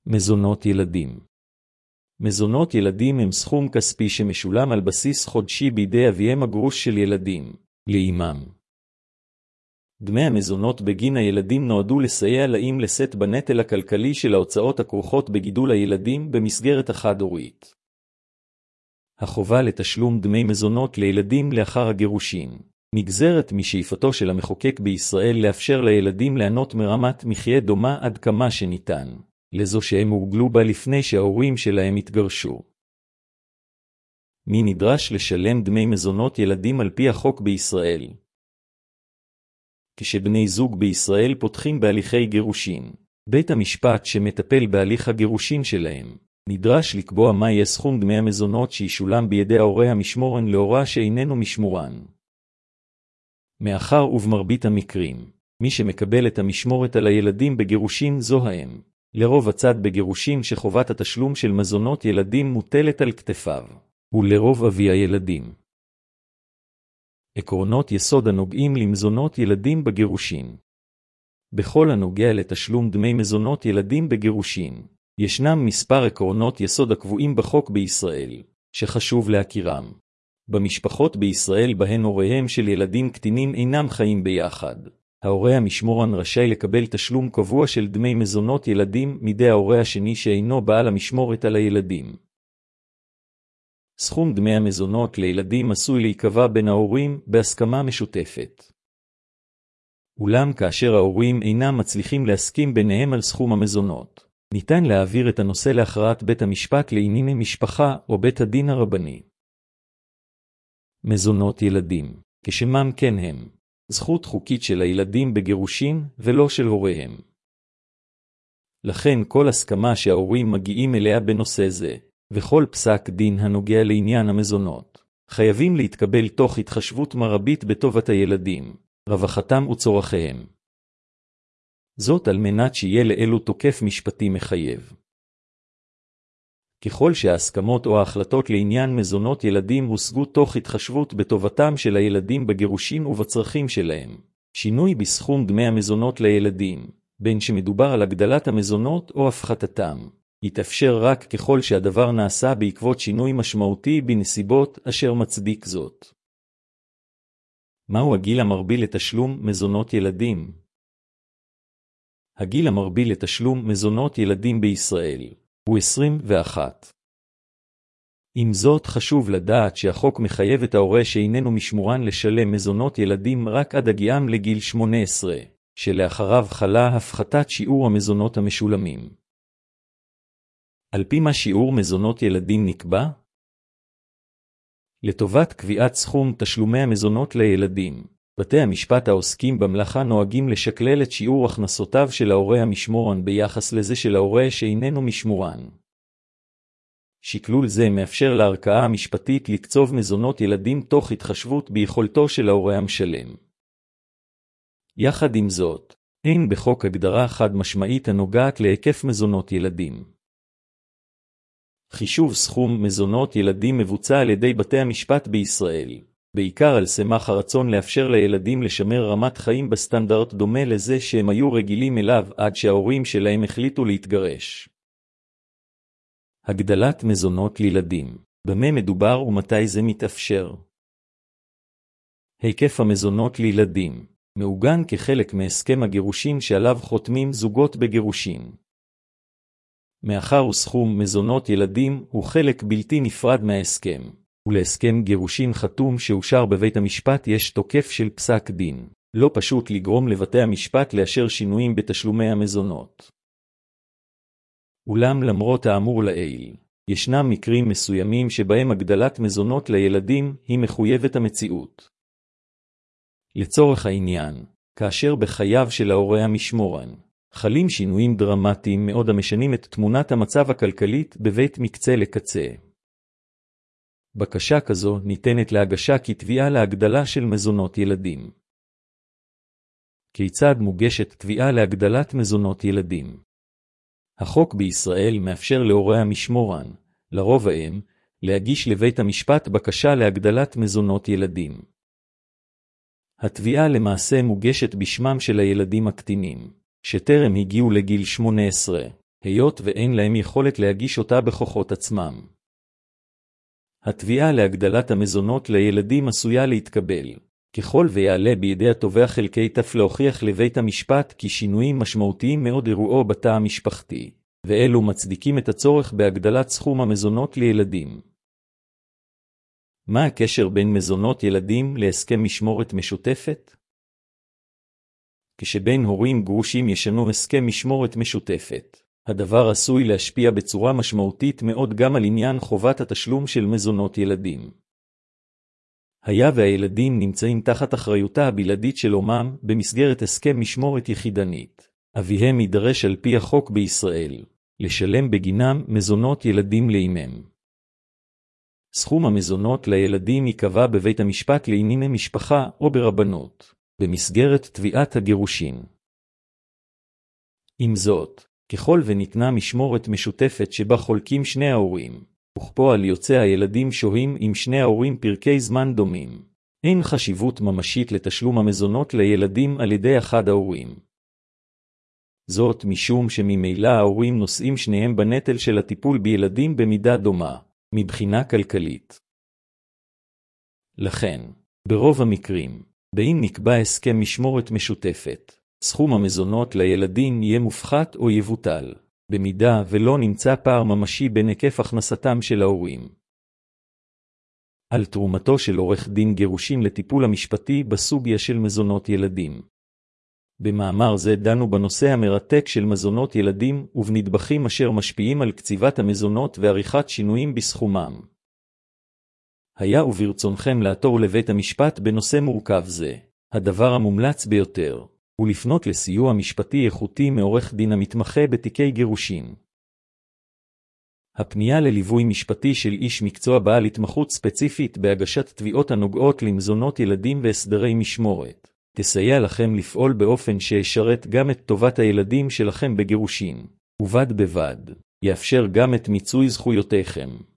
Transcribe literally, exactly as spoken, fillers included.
מזונות ילדים. מזונות ילדים הם סכום כספי שמשולם על בסיס חודשי בידי אביהם הגרוש של ילדים, לאמם. דמי המזונות בגין הילדים נועדו לסייע לאם לשאת בנטל הכלכלי של ההוצאות הכרוכות בגידול הילדים במסגרת החד-הורית. החובה לתשלום דמי מזונות לילדים לאחר הגירושין נגזרת משאיפתו של המחוקק בישראל לאפשר לילדים ליהנות מרמת מחיה דומה עד כמה שניתן, לזו שהם הורגלו בה לפני שההורים שלהם התגרשו. מי נדרש לשלם דמי מזונות ילדים על פי החוק בישראל? כשבני זוג בישראל פותחים בהליכי גירושין, בית המשפט שמטפל בהליך הגירושין שלהם נדרש לקבוע מה יהיה סכום דמי המזונות שישולם בידי ההורה המשמורן להורה שאיננו משמורן. מאחר ובמרבית המקרים, מי שמקבל את המשמורת על הילדים בגירושין זו האם, לרוב הצד בגירושין שחובת התשלום של מזונות ילדים מוטלת על כתפיו, ולרוב אבי הילדים. עקרונות יסוד הנוגעים למזונות ילדים בגירושין. בכל הנוגע לתשלום דמי מזונות ילדים בגירושין, ישנם מספר עקרונות יסוד הקבועים בחוק בישראל, שחשוב להכירם. במשפחות בישראל בהן הוריהם של ילדים קטינים אינם חיים ביחד, ההורה המשמורן רשאי לקבל תשלום קבוע של דמי מזונות ילדים מידי ההורה השני שאינו בעל המשמורת על הילדים. סכום דמי המזונות לילדים עשוי להיקבע בין ההורים בהסכמה משותפת. אולם כאשר ההורים אינם מצליחים להסכים ביניהם על סכום המזונות, ניתן להעביר את הנושא להכרעת בית המשפט לענייני משפחה או בית הדין הרבני. מזונות ילדים, כשמם כן הם, זכות חוקית של הילדים בגירושין ולא של הוריהם. לכן כל הסכמה שההורים מגיעים אליה בנושא זה, וכל פסק דין הנוגע לעניין המזונות, חייבים להתקבל תוך התחשבות מרבית בטובת הילדים, רווחתם וצורכיהם. זאת על מנת שיהיה לאלו תוקף משפטי מחייב. ככל שההסכמות או ההחלטות לעניין מזונות ילדים הושגו תוך התחשבות בטובתם של הילדים בגירושין ובצרכים שלהם, שינוי בסכום דמי המזונות לילדים, בין שמדובר על הגדלת המזונות או הפחתתם, יתאפשר רק ככל שהדבר נעשה בעקבות שינוי משמעותי בנסיבות אשר מצדיק זאת. מהו הגיל המרבי לתשלום מזונות ילדים? הגיל המרבי לתשלום מזונות ילדים בישראל הוא עשרים ואחת. עם זאת חשוב לדעת שהחוק מחייב את ההורה שאיננו משמורן לשלם מזונות ילדים רק עד הגיעם לגיל שמונה עשרה, שלאחריו חלה הפחתת שיעור המזונות המשולמים. על פי מה שיעור מזונות ילדים נקבע? לטובת קביעת סכום תשלומי המזונות לילדים, בתי המשפט העוסקים במלאכה נוהגים לשקלל את שיעור הכנסותיו של ההורה המשמורן ביחס לזה של ההורה שאיננו משמורן. שקלול זה מאפשר לערכאה המשפטית לקצוב מזונות ילדים תוך התחשבות ביכולתו של ההורה המשלם. יחד עם זאת, אין בחוק הגדרה חד משמעית הנוגעת להיקף מזונות ילדים. חישוב סכום מזונות ילדים מבוצע על ידי בתי המשפט בישראל, בעיקר על סמך הרצון לאפשר לילדים לשמר רמת חיים בסטנדרט דומה לזה שהם היו רגילים אליו עד שההורים שלהם החליטו להתגרש. הגדלת מזונות לילדים, במה מדובר ומתי זה מתאפשר? היקף המזונות לילדים, מעוגן כחלק מהסכם הגירושין שעליו חותמים זוגות בגירושין. מאחר וסכום מזונות ילדים הוא חלק בלתי נפרד מההסכם, ולהסכם גירושין חתום שאושר בבית המשפט יש תוקף של פסק דין, לא פשוט לגרום לבתי המשפט לאשר שינויים בתשלומי המזונות. אולם למרות האמור לעיל, ישנם מקרים מסוימים שבהם הגדלת מזונות לילדים היא מחויבת המציאות. לצורך העניין, כאשר בחייו של ההורה המשמורן, חלים שינויים דרמטיים מאוד המשנים את תמונת המצב הכלכלית בבית מקצה לקצה. בקשה כזו ניתנת להגשה כתביעה להגדלה של מזונות ילדים. כיצד מוגשת תביעה להגדלת מזונות ילדים? החוק בישראל מאפשר להורי המשמורן, לרוב האם, להגיש לבית המשפט בקשה להגדלת מזונות ילדים. התביעה למעשה מוגשת בשמם של הילדים הקטינים, שטרם הגיעו לגיל שמונה עשרה, היות ואין להם יכולת להגיש אותה בכוחות עצמם. התביעה להגדלת המזונות לילדים עשויה להתקבל, ככל ויעלה בידי התובע חלקי תף להוכיח לבית המשפט כי שינויים משמעותיים מאוד אירועו בתא המשפחתי, ואלו מצדיקים את הצורך בהגדלת סכום המזונות לילדים. מה הקשר בין מזונות ילדים להסכם משמורת משותפת? כשבין הורים גרושים ישנו הסכם משמורת משותפת, הדבר עשוי להשפיע בצורה משמעותית מאוד גם על עניין חובת התשלום של מזונות ילדים. היה והילדים נמצאים תחת אחריותה הבלעדית של אומם במסגרת הסכם משמורת יחידנית, אביהם יידרש על פי החוק בישראל לשלם בגינם מזונות ילדים לאימם. סכום המזונות לילדים ייקבע בבית המשפט לענייני משפחה או ברבנות, במסגרת תביעת הגירושין. עם זאת, ככל וניתנה משמורת משותפת שבה חולקים שני ההורים, וכפועל יוצא הילדים שוהים עם שני ההורים פרקי זמן דומים, אין חשיבות ממשית לתשלום המזונות לילדים על ידי אחד ההורים. זאת משום שממילא ההורים נושאים שניהם בנטל של הטיפול בילדים במידה דומה, מבחינה כלכלית. לכן, ברוב המקרים, באם נקבע הסכם משמורת משותפת, סכום המזונות לילדים יהיה מופחת או יבוטל, במידה ולא נמצא פער ממשי בין היקף הכנסתם של ההורים. על תרומתו של עורך דין גירושין לטיפול המשפטי בסוגיה של מזונות ילדים. במאמר זה דנו בנושא המרתק של מזונות ילדים ובנדבכים אשר משפיעים על קציבת המזונות ועריכת שינויים בסכומם. היה וברצונכם לעתור לבית המשפט בנושא מורכב זה, הדבר המומלץ ביותר, ולפנות לסיוע משפטי איכותי מעורך דין המתמחה בתיקי גירושין. הפנייה לליווי משפטי של איש מקצוע בעל התמחות ספציפית בהגשת תביעות הנוגעות למזונות ילדים והסדרי משמורת, תסייע לכם לפעול באופן שישרת גם את טובת הילדים שלכם בגירושין, ובד בבד, יאפשר גם את מיצוי זכויותיכם.